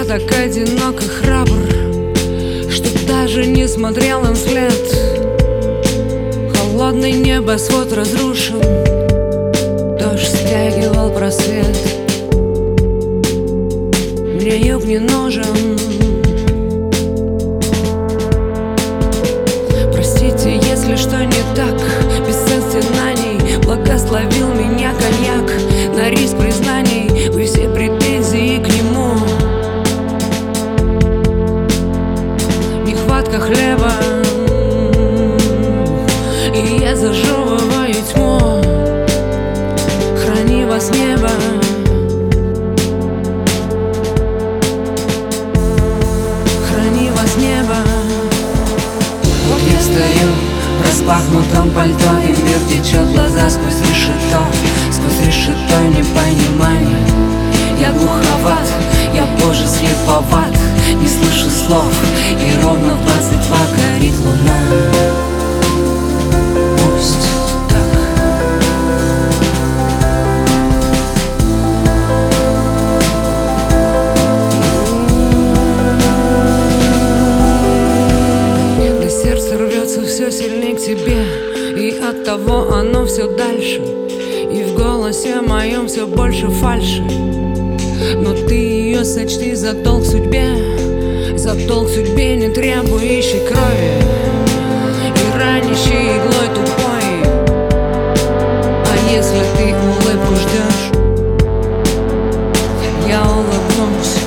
так одинок и храбр, что даже не смотрел им вслед. Холодный небосвод разрушен, дождь стягивал просвет. Мне юг не нужен. Простите, если что не так, без стенаний благословил меня коньяк. На риск признаний вы все претензии к нему. Нехватка хлеба, и я зажевываю тьму. Храни вас небо, храни вас небо. Вот я стою в распахнутом пальто, и мир течет глаза сквозь решето непонимание. Я глуховат, я боже слеповат, не слышу слов, и ровно в 22 горит луна. Пусть так. Да сердце рвется все сильнее к тебе, и оттого оно все дальше, и в голосе моем все больше фальши. Но ты ее сочти за долг судьбе, не требующей крови и ранящей иглой тупой. А если ты улыбку ждешь, я улыбнусь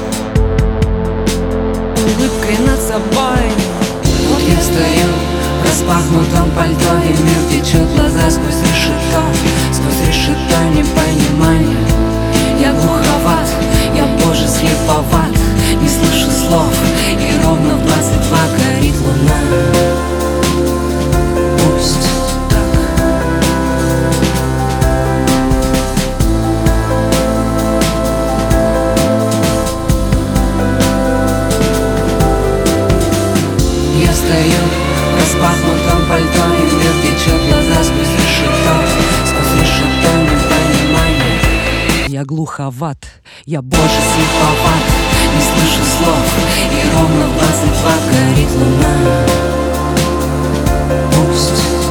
улыбкой над собой. Вот я стою в распахнутом пальто, и мир течет глаза сквозь решето непонимание. Я глуховат, я боже слеповат, не слышу слов, и ровно в 22 горит луна. Пусть так. Я стою в распахнутом пальто, и мир течет глаза сквозь решето непонимание. Я глуховат, я боже слеповат, Не слышу слов, и ровно в 22 горит луна. Пусть